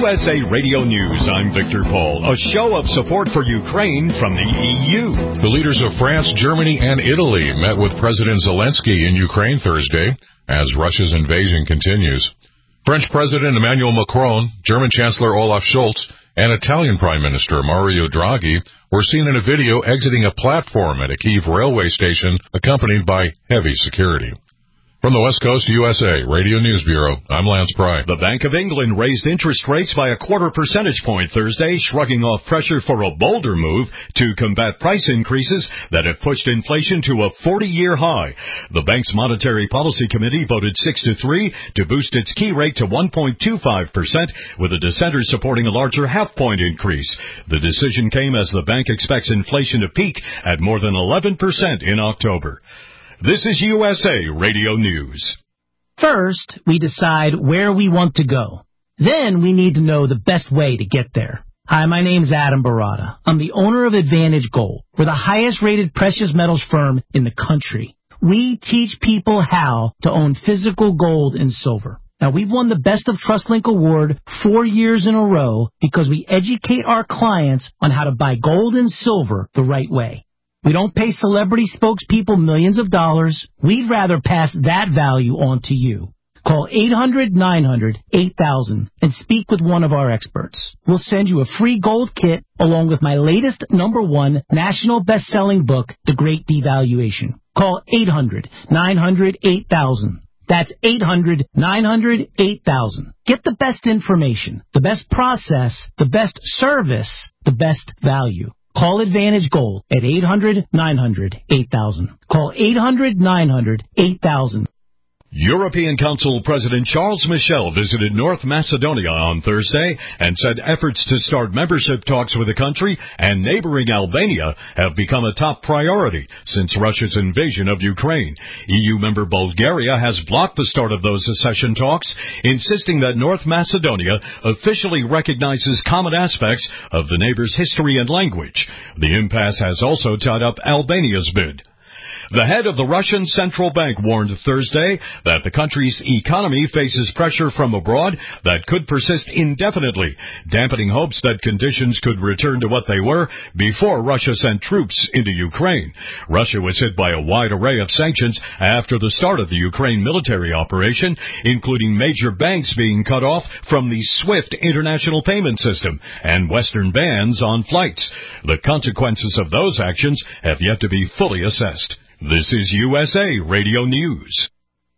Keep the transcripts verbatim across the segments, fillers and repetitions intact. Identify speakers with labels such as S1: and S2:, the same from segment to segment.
S1: U S A Radio News, I'm Victor Paul. A show of support for Ukraine from the E U.
S2: The leaders of France, Germany, and Italy met with President Zelensky in Ukraine Thursday as Russia's invasion continues. French President Emmanuel Macron, German Chancellor Olaf Scholz, and Italian Prime Minister Mario Draghi were seen in a video exiting a platform at a Kyiv railway station accompanied by heavy security. From the West Coast U S A Radio News Bureau, I'm Lance Pry.
S1: The Bank of England raised interest rates by a quarter percentage point Thursday, shrugging off pressure for a bolder move to combat price increases that have pushed inflation to a forty-year high. The bank's Monetary Policy Committee voted six to three to boost its key rate to one point two five percent, with the dissenters supporting a larger half-point increase. The decision came as the bank expects inflation to peak at more than eleven percent in October. This is U S A Radio News.
S3: First, we decide where we want to go. Then we need to know the best way to get there. Hi, my name's Adam Barada. I'm the owner of Advantage Gold. We're the highest-rated precious metals firm in the country. We teach people how to own physical gold and silver. Now, we've won the Best of TrustLink Award four years in a row because we educate our clients on how to buy gold and silver the right way. We don't pay celebrity spokespeople millions of dollars. We'd rather pass that value on to you. Call eight hundred nine hundred eight thousand and speak with one of our experts. We'll send you a free gold kit along with my latest number one national best-selling book, The Great Devaluation. Call eight hundred nine hundred eight thousand. That's eight hundred nine hundred eight thousand. Get the best information, the best process, the best service, the best value. Call Advantage Gold at eight hundred nine hundred eight thousand. Call eight hundred nine hundred eight thousand.
S1: European Council President Charles Michel visited North Macedonia on Thursday and said efforts to start membership talks with the country and neighboring Albania have become a top priority since Russia's invasion of Ukraine. E U member Bulgaria has blocked the start of those accession talks, insisting that North Macedonia officially recognizes common aspects of the neighbor's history and language. The impasse has also tied up Albania's bid. The head of the Russian Central Bank warned Thursday that the country's economy faces pressure from abroad that could persist indefinitely, dampening hopes that conditions could return to what they were before Russia sent troops into Ukraine. Russia was hit by a wide array of sanctions after the start of the Ukraine military operation, including major banks being cut off from the SWIFT international payment system and Western bans on flights. The consequences of those actions have yet to be fully assessed. This is U S A Radio News.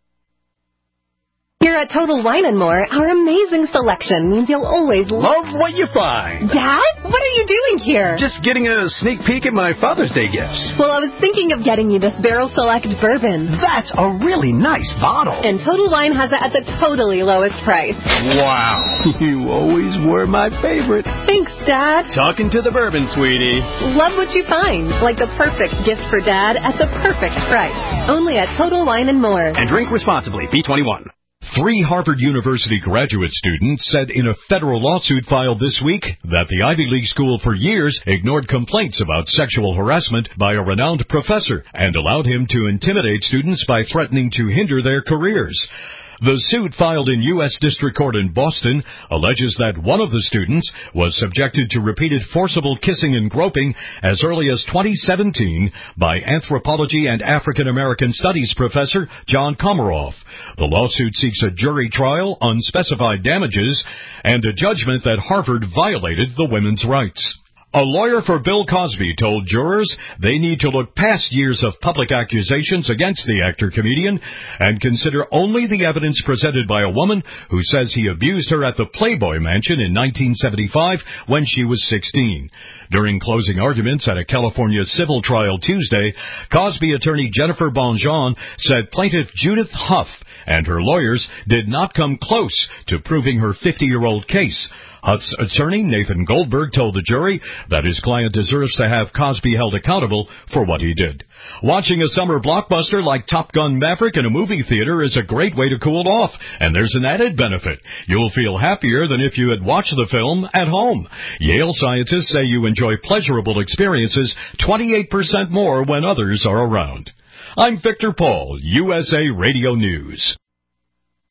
S4: Here at Total Wine and More, our amazing selection means you'll always
S5: love what you find.
S4: Dad, what are you doing here?
S5: Just getting a sneak peek at my Father's Day gifts.
S4: Well, I was thinking of getting you this Barrel Select bourbon.
S5: That's a really nice bottle.
S4: And Total Wine has it at the totally lowest price.
S5: Wow. You always were my favorite.
S4: Thanks, Dad.
S5: Talking to the bourbon, sweetie.
S4: Love what you find. Like the perfect gift for Dad at the perfect price. Only at Total Wine and More.
S5: And drink responsibly. B twenty-one.
S1: Three Harvard University graduate students said in a federal lawsuit filed this week that the Ivy League school for years ignored complaints about sexual harassment by a renowned professor and allowed him to intimidate students by threatening to hinder their careers. The suit filed in U S District Court in Boston alleges that one of the students was subjected to repeated forcible kissing and groping as early as twenty seventeen by anthropology and African American studies professor John Komaroff. The lawsuit seeks a jury trial, unspecified damages, and a judgment that Harvard violated the women's rights. A lawyer for Bill Cosby told jurors they need to look past years of public accusations against the actor-comedian and consider only the evidence presented by a woman who says he abused her at the Playboy Mansion in nineteen seventy-five when she was sixteen. During closing arguments at a California civil trial Tuesday, Cosby attorney Jennifer Bonjean said plaintiff Judith Huff and her lawyers did not come close to proving her fifty-year-old case. Huff's attorney, Nathan Goldberg, told the jury that his client deserves to have Cosby held accountable for what he did. Watching a summer blockbuster like Top Gun Maverick in a movie theater is a great way to cool off, and there's an added benefit. You'll feel happier than if you had watched the film at home. Yale scientists say you enjoy pleasurable experiences twenty-eight percent more when others are around. I'm Victor Paul, U S A Radio News.